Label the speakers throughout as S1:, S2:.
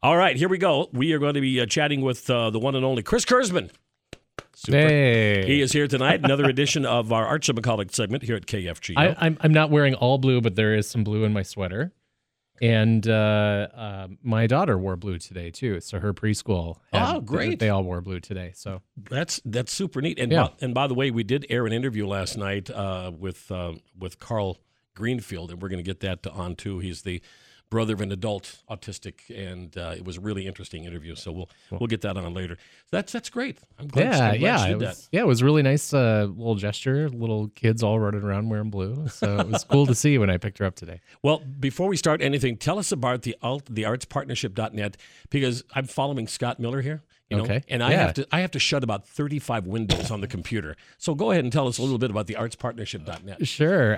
S1: All right, here we go. We are going to be chatting with the one and only Chris Kurzman. Super.
S2: Hey.
S1: He is here tonight. Another edition of our Arts of McCulloch segment here at KFGO.
S2: I'm not wearing all blue, but there is some blue in my sweater. And my daughter wore blue today too. So her preschool.
S1: Great!
S2: They all wore blue today. So
S1: that's super neat. And by the way, we did air an interview last night with Carl Greenfield, and we're going to get that on too. He's the brother of an adult autistic, and it was a really interesting interview. So we'll get that on later. That's great. I'm glad, you did that.
S2: Yeah, it was a really nice little gesture. Little kids all running around wearing blue. So it was cool to see when I picked her up today.
S1: Well, before we start anything, tell us about the artspartnership.net, because I'm following Scott Miller here.
S2: Okay.
S1: And I have to shut about 35 windows on the computer. So go ahead and tell us a little bit about the artspartnership.net.
S2: Sure.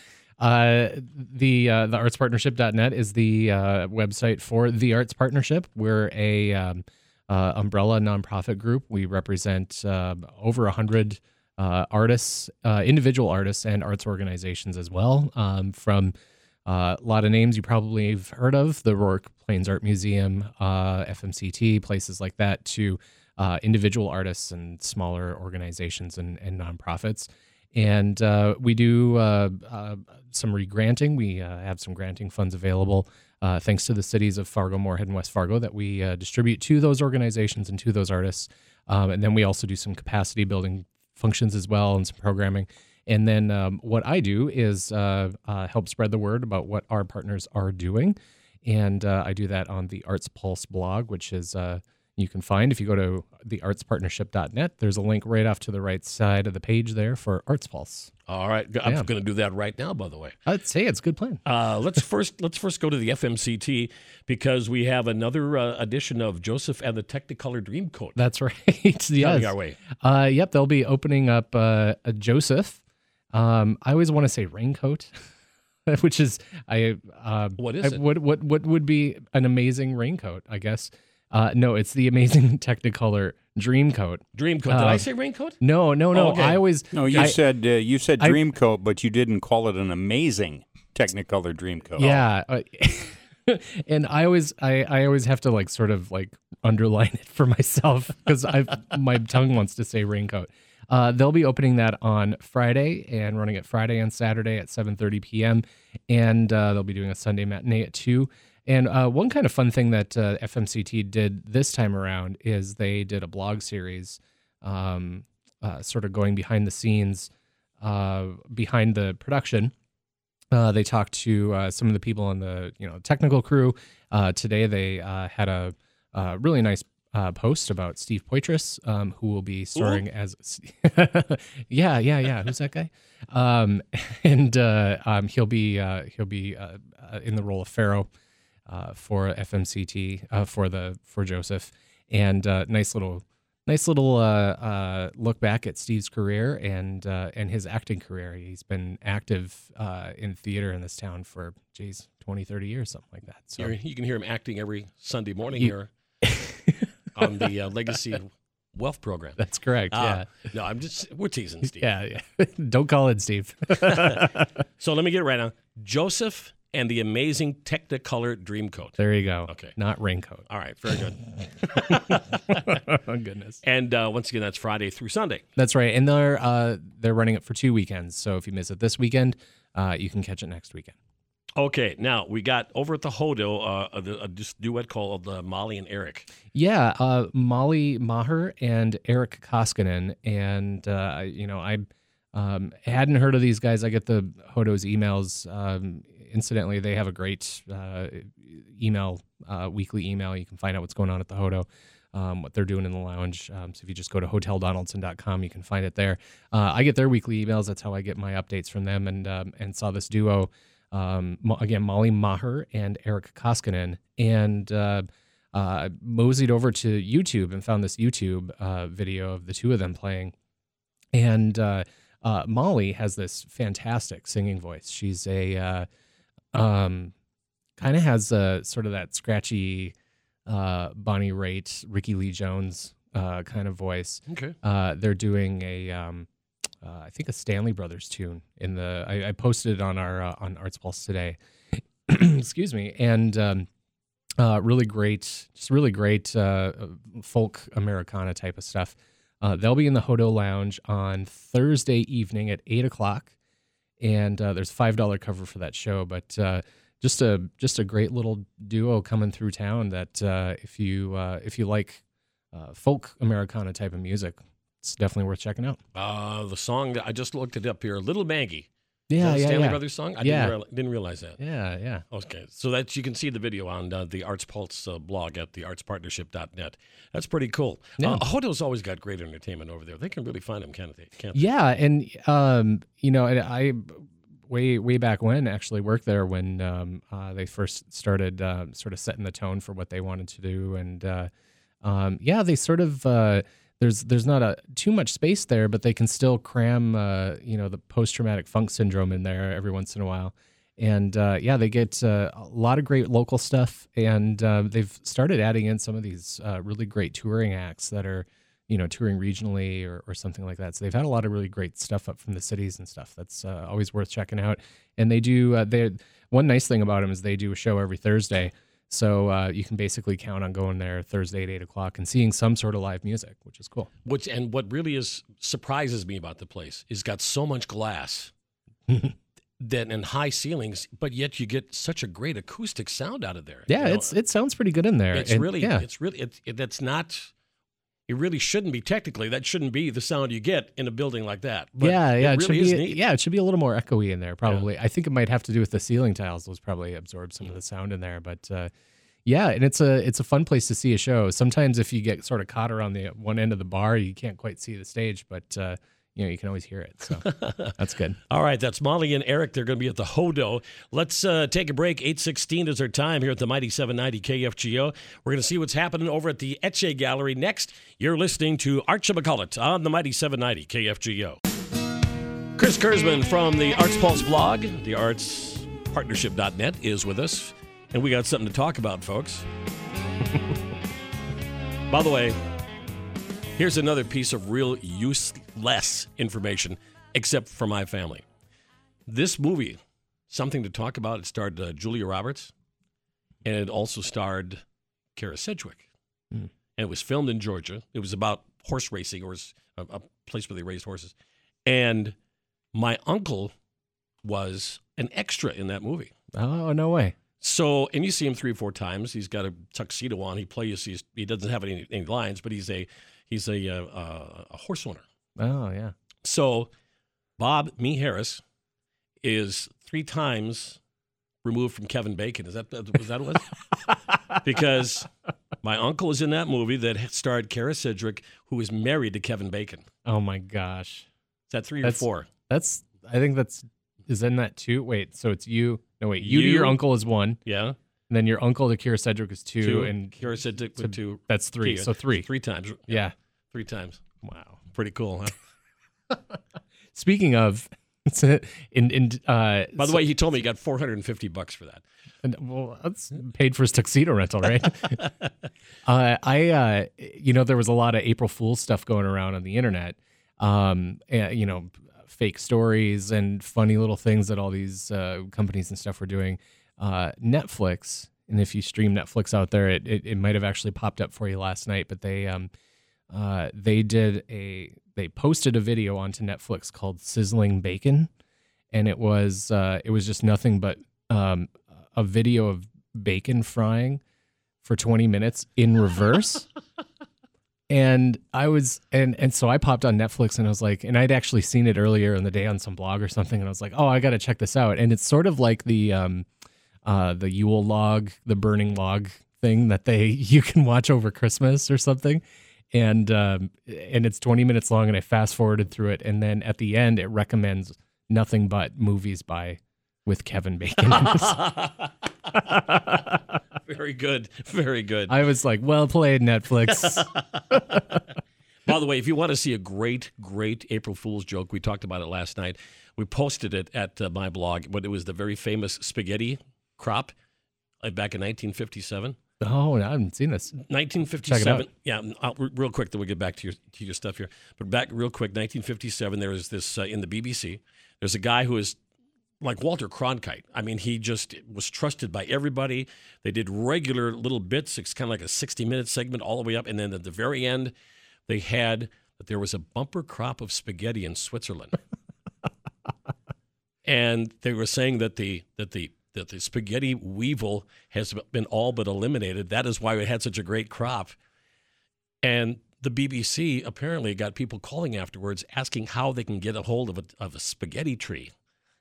S2: The artspartnership.net is the website for the Arts Partnership. We're a umbrella nonprofit group. We represent over 100 artists, individual artists, and arts organizations as well. From a lot of names you probably have heard of, the Rourke Plains Art Museum, FMCT, places like that, to individual artists and smaller organizations and nonprofits. And we do some regranting. We have some granting funds available thanks to the cities of Fargo, Moorhead, and West Fargo that we distribute to those organizations and to those artists. And then we also do some capacity building functions as well and some programming. And then what I do is help spread the word about what our partners are doing. And I do that on the Arts Pulse blog, which is you can find if you go to theartspartnership.net. There's a link right off to the right side of the page there for Arts Pulse.
S1: All right, I'm going to do that right now. By the way,
S2: I'd say it's a good plan.
S1: Let's first go to the FMCT, because we have another edition of Joseph and the Technicolor Dreamcoat.
S2: That's right. Yes.
S1: Coming our way.
S2: Yep, they'll be opening up a Joseph. I always want to say raincoat, which is
S1: what is it?
S2: What would be an amazing raincoat? I guess. No, it's the amazing Technicolor Dreamcoat.
S1: Dreamcoat. Did I say raincoat?
S2: No.
S1: Oh, okay.
S3: You said Dreamcoat, but you didn't call it an amazing Technicolor Dreamcoat.
S2: Yeah, and I always have to sort of underline it for myself because my tongue wants to say raincoat. They'll be opening that on Friday and running it Friday and Saturday at 7:30 p.m. And they'll be doing a Sunday matinee at 2. And one kind of fun thing that FMCT did this time around is they did a blog series sort of going behind the scenes, behind the production. They talked to some of the people on the technical crew. Today they had a really nice post about Steve Poitras, who will be starring as yeah. Who's that guy? And he'll be in the role of Pharaoh. For FMCT, for Joseph, and nice little look back at Steve's career and his acting career. He's been active in theater in this town for 20, 30 years, something like that. So
S1: you can hear him acting every Sunday morning here on the Legacy Wealth program.
S2: That's correct. Yeah.
S1: No, we're teasing Steve.
S2: Yeah. Don't call it Steve.
S1: So let me get it right now. Joseph and the amazing Technicolor Dreamcoat.
S2: There you go.
S1: Okay.
S2: Not raincoat.
S1: All right. Very good.
S2: Oh, goodness.
S1: And once again, that's Friday through Sunday.
S2: That's right. And they're running it for 2 weekends. So if you miss it this weekend, you can catch it next weekend.
S1: Okay. Now, we got over at the Hodo a duet called Molly and Eric.
S2: Yeah. Molly Maher and Eric Koskinen. And, I hadn't heard of these guys. I get the Hodo's emails. Incidentally, they have a great email, weekly email. You can find out what's going on at the Hodo, what they're doing in the lounge. So if you just go to hoteldonaldson.com, you can find it there. I get their weekly emails. That's how I get my updates from them. And saw this duo, again, Molly Maher and Eric Koskinen, and moseyed over to YouTube and found this YouTube video of the two of them playing. And Molly has this fantastic singing voice. She's kind of has sort of that scratchy Bonnie Raitt, Ricky Lee Jones kind of voice.
S1: Okay.
S2: They're doing I think a Stanley Brothers tune in the. I posted it on our on Arts Pulse today. Excuse me, and Really great, just really great folk Americana type of stuff. They'll be in the Hodo Lounge on Thursday evening at 8:00, and there's a $5 cover for that show. But just a great little duo coming through town. That if you like folk Americana type of music, it's definitely worth checking out.
S1: The song that I just looked it up here, Little Maggie.
S2: Yeah,
S1: Is that a
S2: yeah,
S1: Stanley
S2: yeah.
S1: Brothers song? I didn't realize that.
S2: Yeah, yeah.
S1: Okay, so that you can see the video on the Arts Pulse blog at theartspartnership.net. That's pretty cool.
S2: Yeah.
S1: Hodo's always got great entertainment over there. They can really find them, can't they?
S2: Yeah, and I way back when actually worked there when they first started sort of setting the tone for what they wanted to do, and they sort of. There's not too much space there, but they can still cram, the post-traumatic funk syndrome in there every once in a while. And, they get a lot of great local stuff. And they've started adding in some of these really great touring acts that are, touring regionally or something like that. So they've had a lot of really great stuff up from the cities and stuff. That's always worth checking out. And they do, one nice thing about them is they do a show every Thursday. So you can basically count on going there Thursday at 8:00 and seeing some sort of live music, which is cool.
S1: What really surprises me about the place is got so much glass and high ceilings, but yet you get such a great acoustic sound out of there.
S2: Yeah, it sounds pretty good in there.
S1: It really shouldn't be technically. That shouldn't be the sound you get in a building like that. But
S2: it should be neat. Yeah, it should be a little more echoey in there, probably. Yeah. I think it might have to do with the ceiling tiles. Those probably absorb some of the sound in there. But and it's a fun place to see a show. Sometimes if you get sort of caught around the one end of the bar, you can't quite see the stage, but you can always hear it. So that's good. All
S1: right, that's Molly and Eric. They're going to be at the Hodo. Let's take a break. 8:16 is our time here at the Mighty 790 KFGO. We're going to see what's happening over at the Etche Gallery next. You're listening to Archie McCullough on the Mighty 790 KFGO. Chris Kurzman from the Arts Pulse blog, the artspartnership.net, is with us. And we got something to talk about, folks. By the way, here's another piece of real useless information, except for my family. This movie, something to talk about, it starred Julia Roberts, and it also starred Kara Sedgwick. And it was filmed in Georgia. It was about horse racing, or a place where they raised horses. And my uncle was an extra in that movie.
S2: Oh, no way.
S1: So, and you see him 3 or 4 times. He's got a tuxedo on. He doesn't have any lines, but he's a horse owner.
S2: Oh, yeah.
S1: So Bob Harris is 3 times removed from Kevin Bacon. Was that what it was? Because my uncle is in that movie that starred Kara Sedgwick, who is married to Kevin Bacon.
S2: Oh, my gosh.
S1: Is that 3 or 4?
S2: Is in that 2? Wait, so it's you. No, wait, you to your uncle is 1.
S1: Yeah.
S2: And then your uncle to Kara Sedgwick is 2. And
S1: Kara Sedgwick with 2.
S2: That's 3. So 3.
S1: 3 times.
S2: Yeah.
S1: 3 times.
S2: Wow.
S1: Pretty cool, huh?
S2: Speaking of, by
S1: the way, he told me he got $450 for that.
S2: Well, that's paid for his tuxedo rental, right? There was a lot of April Fool's stuff going around on the internet. Fake stories and funny little things that all these companies and stuff were doing. Netflix, and if you stream Netflix out there, it might have actually popped up for you last night, but they posted a video onto Netflix called Sizzling Bacon, and it was just nothing but a video of bacon frying for 20 minutes in reverse. And so I popped on Netflix and I was like, and I'd actually seen it earlier in the day on some blog or something, and I was like, oh, I got to check this out. And it's sort of like the Yule log, the burning log thing that you can watch over Christmas or something. And it's 20 minutes long, and I fast forwarded through it, and then at the end it recommends nothing but movies with Kevin Bacon.
S1: Very good. Very good.
S2: I was like, well played, Netflix.
S1: By the way, if you want to see a great, great April Fool's joke, we talked about it last night. We posted it at my blog, but it was the very famous spaghetti crop back in 1957.
S2: Oh, I haven't seen this.
S1: 1957.
S2: Check it out.
S1: Yeah, real quick, then we'll get back to your stuff here. But back real quick, 1957, there was this in the BBC. There's a guy who is like Walter Cronkite. I mean, he just was trusted by everybody. They did regular little bits. It's kind of like a 60-minute segment all the way up. And then at the very end, they had that there was a bumper crop of spaghetti in Switzerland. And they were saying that the spaghetti weevil has been all but eliminated. That is why it had such a great crop. And the BBC apparently got people calling afterwards asking how they can get a hold of a spaghetti tree.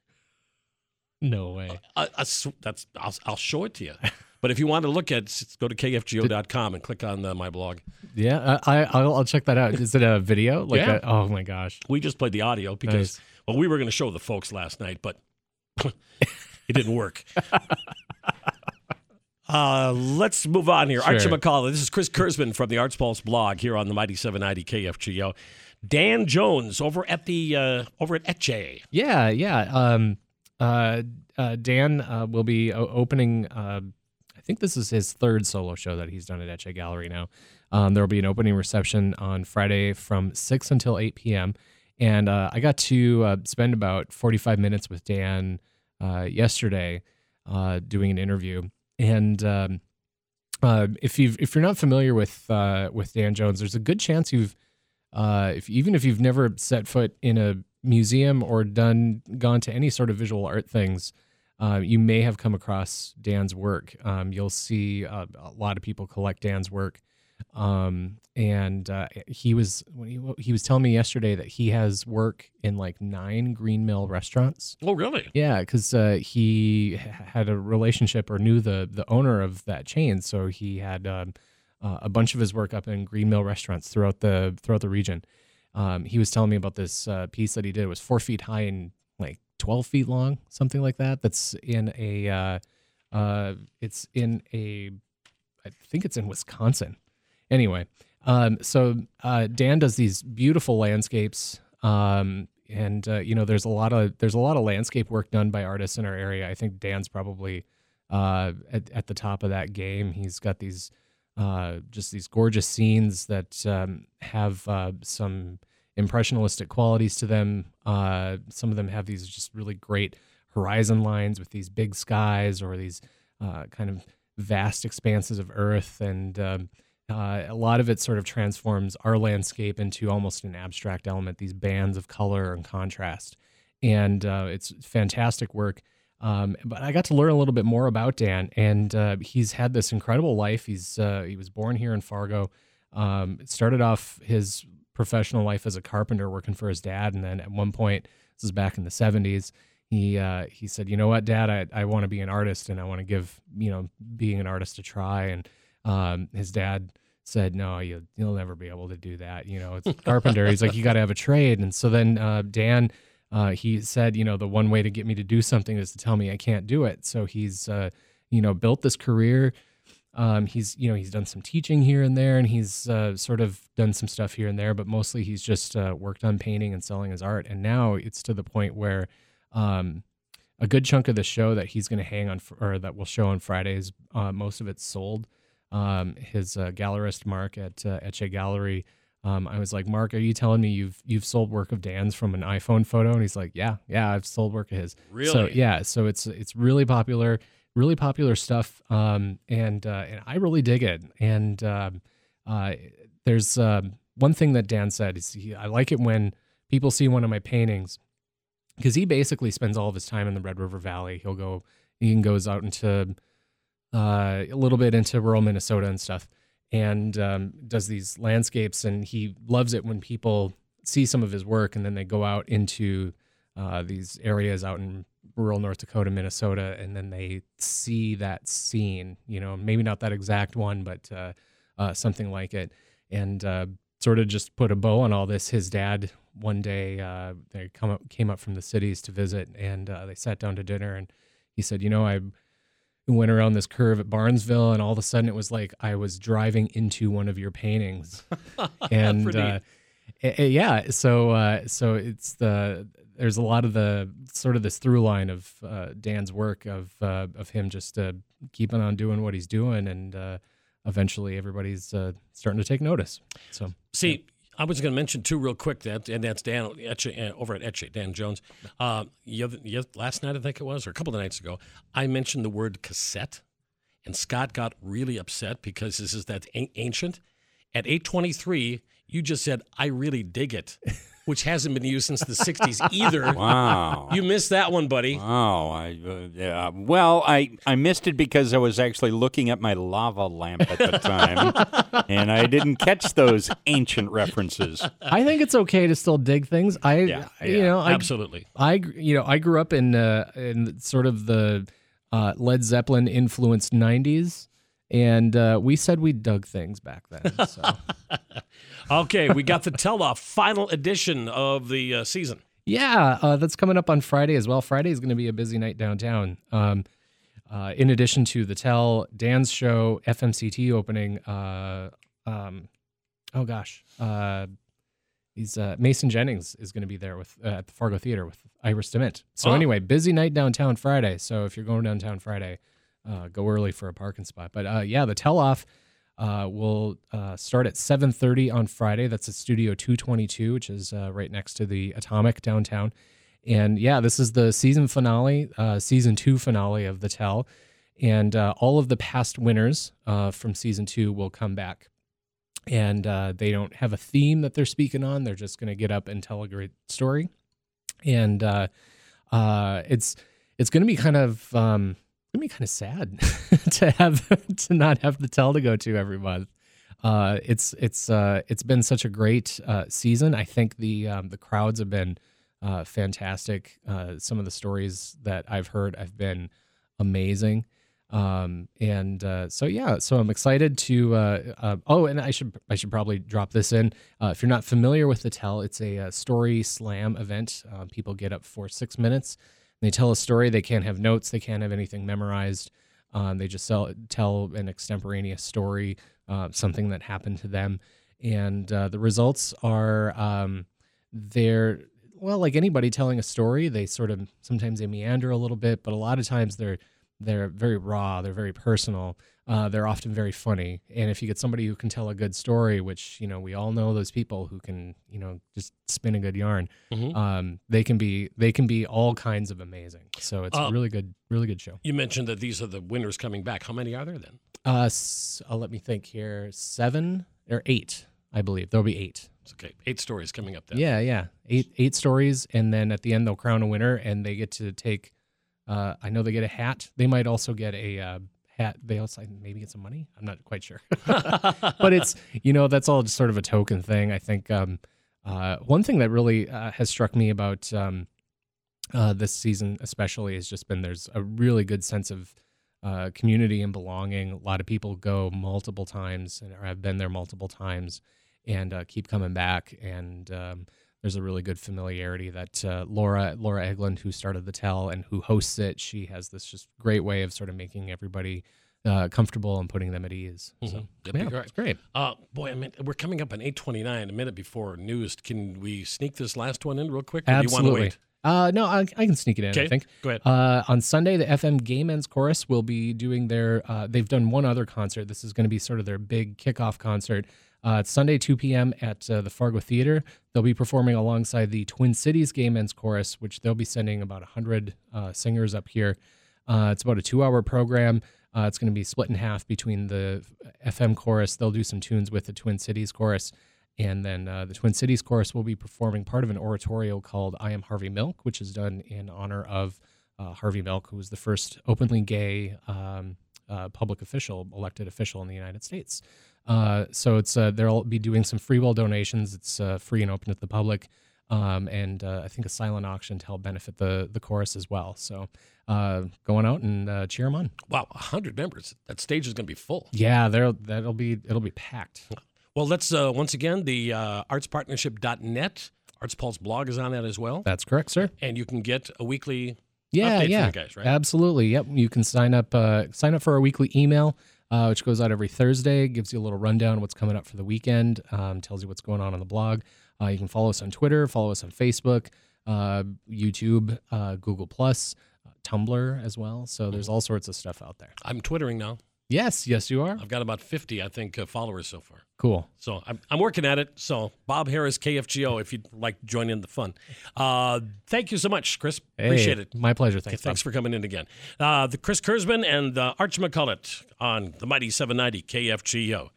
S2: No way.
S1: I'll show it to you. But if you want to look at it, go to kfgo.com and click on my blog.
S2: Yeah, I'll check that out. Is it a video?
S1: Yeah.
S2: Oh, my gosh.
S1: We just played the audio because, well, we were going to show the folks last night, but it didn't work. Let's move on here.
S2: Sure.
S1: Archie McCullough. This is Chris Kurzman from the Arts Pulse blog here on the Mighty 790 KFGO. Dan Jones over at Etche.
S2: Yeah. Dan will be opening. I think this is his third solo show that he's done at Etche Gallery now. There will be an opening reception on Friday from 6 until 8 p.m. And I got to spend about 45 minutes with Dan yesterday doing an interview. And if you're not familiar with Dan Jones, there's a good chance even if you've never set foot in a museum or gone to any sort of visual art things, you may have come across Dan's work. You'll see a lot of people collect Dan's work. He was telling me yesterday that he has work in like 9 Green Mill restaurants.
S1: Oh, really?
S2: Yeah, because he had a relationship or knew the owner of that chain, so he had a bunch of his work up in Green Mill restaurants throughout the region. He was telling me about this piece that he did. It was 4 feet high and like 12 feet long, something like that. That's in I think it's in Wisconsin. Anyway, so Dan does these beautiful landscapes, and there's a lot of landscape work done by artists in our area. I think Dan's probably at the top of that game. He's got these just these gorgeous scenes that have some impressionistic qualities to them. Some of them have these just really great horizon lines with these big skies or these kind of vast expanses of earth, and a lot of it sort of transforms our landscape into almost an abstract element, these bands of color and contrast. And it's fantastic work. But I got to learn a little bit more about Dan, and he's had this incredible life. He was born here in Fargo. It started off his professional life as a carpenter working for his dad, and then at one point, this is back in the 70s, he said, "You know what, Dad, I want to be an artist, and I want to give being an artist a try." And his dad said, "No, you'll never be able to do that. It's a carpenter." He's like, "You got to have a trade." And so then Dan, he said, the one way to get me to do something is to tell me I can't do it. So he's built this career. He's done some teaching here and there, and he's sort of done some stuff here and there, but mostly he's just worked on painting and selling his art. And now it's to the point where a good chunk of the show that he's going to hang on, or that we'll show on Fridays, most of it's sold. His gallerist Mark at Etche Gallery, I was like, "Mark, are you telling me you've sold work of Dan's from an iPhone photo?" And he's like, "Yeah, I've sold work of his."
S1: Really?
S2: So it's really popular stuff, and I really dig it. And there's one thing that Dan said is I like it when people see one of my paintings, because he basically spends all of his time in the Red River Valley. He goes out into a little bit into rural Minnesota and stuff, and does these landscapes, and he loves it when people see some of his work and then they go out into these areas out in rural North Dakota, Minnesota, and then they see that scene, maybe not that exact one, but something like it, and sort of just put a bow on all this. His dad, one day, they came up from the cities to visit, and they sat down to dinner, and he said, I went around this curve at Barnesville, and all of a sudden it was like I was driving into one of your paintings. And yeah, so it's there's a lot of the sort of this through line of Dan's work of him just keeping on doing what he's doing, and eventually everybody's starting to take notice. So
S1: see, I was going to mention too real quick and that's Dan Etche, over at Etche, Dan Jones. Last night I think it was, or a couple of nights ago, I mentioned the word cassette, and Scott got really upset because this is that ancient. At 8:23, you just said, "I really dig it," which hasn't been used since the 60s either.
S3: Wow.
S1: You missed that one, buddy.
S3: Oh, I missed it because I was actually looking at my lava lamp at the time, and I didn't catch those ancient references.
S2: I think it's okay to still dig things.
S1: Absolutely.
S2: I grew up in sort of the Led Zeppelin influenced 90s. And we said we dug things back then. So.
S1: Okay, we got the Tell-Off final edition of the season.
S2: Yeah, that's coming up on Friday as well. Friday is going to be a busy night downtown. In addition to the Tell, Dan's show, FMCT opening. Mason Jennings is going to be there at the Fargo Theater with Iris DeMint. So anyway, busy night downtown Friday. So if you're going downtown Friday, go early for a parking spot. But the Tell-Off will start at 7:30 on Friday. That's at Studio 222, which is right next to the Atomic downtown. And this is the season finale, season 2 finale of the Tell. And all of the past winners from season 2 will come back. And they don't have a theme that they're speaking on. They're just going to get up and tell a great story. And it's going to be kind of sad to not have the Tell to go to every month. It's been such a great season. I think the crowds have been fantastic. Some of the stories that I've heard have been amazing. So I'm excited to. And I should probably drop this in. If you're not familiar with the Tell, it's a story slam event. People get up for 6 minutes. They tell a story. They can't have notes. They can't have anything memorized. They just tell an extemporaneous story, something that happened to them. And the results are they're, well, like anybody telling a story, they sometimes they meander a little bit, but a lot of times they're very raw. They're very personal. They're often very funny. And if you get somebody who can tell a good story, which, we all know those people who can, just spin a good yarn, they can be all kinds of amazing. So it's a really good show.
S1: You mentioned that these are the winners coming back. How many are there then?
S2: Let me think here. 7 or 8, I believe. There'll be 8.
S1: It's okay. 8 stories coming up then.
S2: Yeah. 8 stories. And then at the end, they'll crown a winner and they get to take, I know they get a hat. They might also get a hat. They also maybe get some money. I'm not quite sure, but it's, that's all just sort of a token thing. I think one thing that really has struck me about this season especially has just been there's a really good sense of community and belonging. A lot of people go multiple times or have been there multiple times and keep coming back. And there's a really good familiarity that Laura Eglund, who started the Tell and who hosts it, she has this just great way of sort of making everybody comfortable and putting them at ease. So, it's great.
S1: Boy, we're coming up on 8:29, a minute before news. Can we sneak this last one in real quick? Or
S2: Absolutely.
S1: Do you want to wait?
S2: No, I can sneak it in, I think.
S1: Go ahead.
S2: On Sunday, the FM Gay Men's Chorus will be doing their, they've done one other concert. This is going to be sort of their big kickoff concert. It's Sunday, 2 p.m. at the Fargo Theater. They'll be performing alongside the Twin Cities Gay Men's Chorus, which they'll be sending about 100 singers up here. It's about a 2-hour program. It's going to be split in half between the FM chorus. They'll do some tunes with the Twin Cities chorus. And then the Twin Cities chorus will be performing part of an oratorio called I Am Harvey Milk, which is done in honor of Harvey Milk, who was the first openly gay public official, elected official in the United States. So it's they'll be doing some free will donations. It's free and open to the public, and I think a silent auction to help benefit the chorus as well. So going out and cheer them on.
S1: Wow, 100 members. That stage is going to be full.
S2: Yeah, it'll be packed.
S1: Well, let's once again the artspartnership.net. Arts Pulse blog is on that as well.
S2: That's correct, sir.
S1: And you can get a weekly update from you guys, right?
S2: Absolutely. Yep. You can sign up for our weekly email. Which goes out every Thursday, gives you a little rundown of what's coming up for the weekend, tells you what's going on the blog. You can follow us on Twitter, follow us on Facebook, YouTube, Google+, Tumblr as well. So there's all sorts of stuff out there.
S1: I'm Twittering now.
S2: Yes, you are.
S1: I've got about 50, I think, followers so far.
S2: Cool.
S1: So I'm working at it. So Bob Harris, KFGO, if you'd like to join in the fun. Thank you so much, Chris. Appreciate it.
S2: My pleasure. Thanks.
S1: Thanks for coming in again. The Chris Kurzman and Arch McCullough on the Mighty 790 KFGO.